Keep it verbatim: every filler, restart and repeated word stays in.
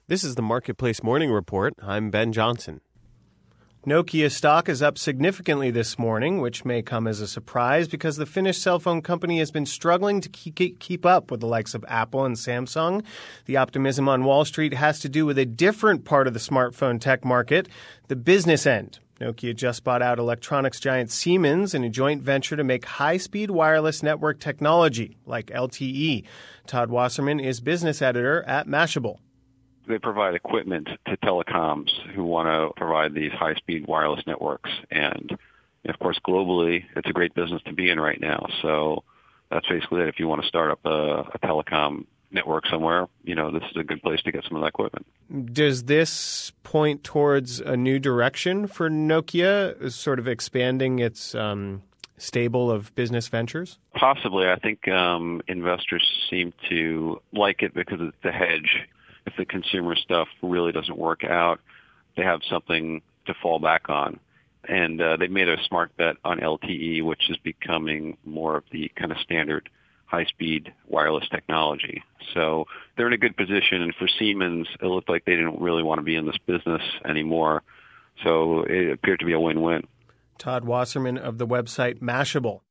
This is the Marketplace Morning Report. I'm Ben Johnson. Nokia stock is up significantly this morning, which may come as a surprise because the Finnish cell phone company has been struggling to keep, keep up with the likes of Apple and Samsung. The optimism on Wall Street has to do with a different part of the smartphone tech market, the business end. Nokia just bought out electronics giant Siemens in a joint venture to make high-speed wireless network technology like L T E. Todd Wasserman is business editor at Mashable. They provide equipment to telecoms who want to provide these high-speed wireless networks. And, of course, globally, it's a great business to be in right now. So that's basically it. If you want to start up a, a telecom network somewhere, you know, this is a good place to get some of that equipment. Does this point towards a new direction for Nokia, sort of expanding its um, stable of business ventures? Possibly. I think um, investors seem to like it because it's a hedge. If the consumer stuff really doesn't work out, they have something to fall back on. And uh, they made a smart bet on L T E, which is becoming more of the kind of standard high-speed wireless technology. So they're in a good position. And for Siemens, it looked like they didn't really want to be in this business anymore. So it appeared to be a win-win. Todd Wasserman of the website Mashable.